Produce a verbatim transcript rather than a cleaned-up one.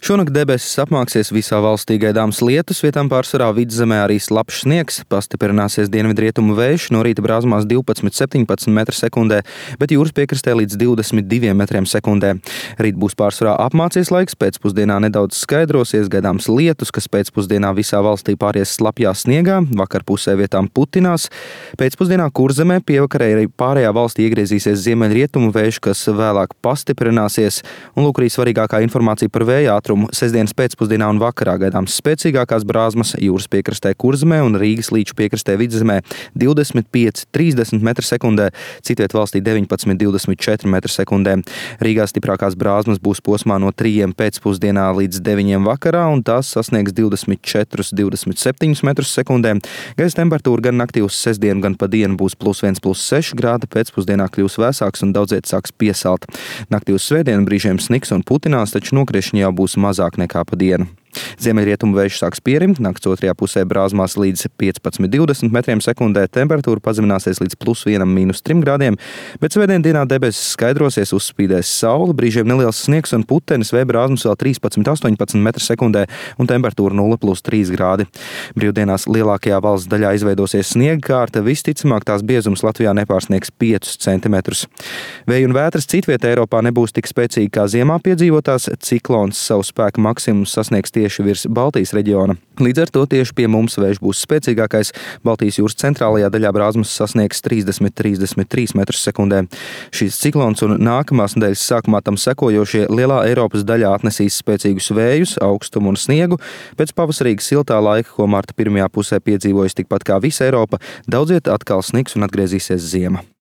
Šonakt debesis apmāksies visā valstī, gaidāms lietus, vietām pārsvarā vidzemē arī slapjš sniegs, pastiprināsies dienvidrietumu vējš, no rīta brāzmās divpadsmit līdz septiņpadsmit metri sekundē, bet jūras piekrastē līdz divdesmit diviem metriem sekundē. Rīt būs pārsvarā apmācies laiks, pēcpusdienā nedaudz skaidrosies, gaidāms lietus, kas pēcpusdienā visā valstī pāries slapjā sniegā, vakarpusē vietām putinās. Pēcpusdienā Kurzemē, pievakarē arī pārējā valstī iegriezīsies ziemeļrietumu vējš, kas vēlāk pastiprināsies, un lūk arī svarīgākā informācija par vēja ātrumu. Sestdienas pēcpusdienā un vakarā gaidāms spēcīgākās brāzmas jūras piekrastē Kurzemē un Rīgas līča piekrastē vidzemē divdesmit pieci līdz trīsdesmit metri sekundē, citviet valstī deviņpadsmit līdz divdesmit četri metri sekundē. Rīgā stiprākās brāzmas būs posmā no trījiem pēcpusdienā līdz deviņiem vakarā, un tās sasniegs divdesmit četri līdz divdesmit septiņi metrus sekundē. Gaisa temperatūra gan naktī uz sestdienu, gan pa dienu būs plus viens, plus seši grādi, pēcpusdienā kļūs vēsāks un daudziet sāks piesalt. Naktī uz svētdienu brīžiem sniks un putinās, taču nokrišņi jau būs mazāk nekā pa dienu. Ziemeļrietumu vējš sāks pierimt, nakts otrajā pusē brāzmās līdz piecpadsmit līdz divdesmit metriem sekundē, temperatūra pazemināsies līdz plus vienam mīnus trim grādiem, bet svētdien dienā debesis skaidrosies, uzspīdēs saule, brīžiem neliels sniegs un putenis, vēja brāzmas vēl trīspadsmit līdz astoņpadsmit metri sekundē un temperatūra nulle plus trīs grādi. Brīvdienās lielākajā valsts daļā izveidosies sniega kārta, visticamāk tās biezums Latvijā nepārsniegs piecus centimetrus. Vēja un vētras citvietē Eiropā nebūs tik spēcīgi kā ziemā piedzīvotās, ciklons savu spēku maksimumu sasniegs tieši virs Baltijas reģiona. Līdz ar to tieši pie mums vējš būs spēcīgākais. Baltijas jūras centrālajā daļā brāzmas sasniegs trīsdesmit līdz trīsdesmit trīs metrus sekundē. Šīs ciklons un nākamās nedēļas sākumā tam sekojošie lielā Eiropas daļā atnesīs spēcīgus vējus, aukstumu un sniegu. Pēc pavasarīga siltā laika, ko marta pirmajā pusē piedzīvojas tikpat kā visa Eiropa, daudziet atkal sniks un atgriezīsies ziema.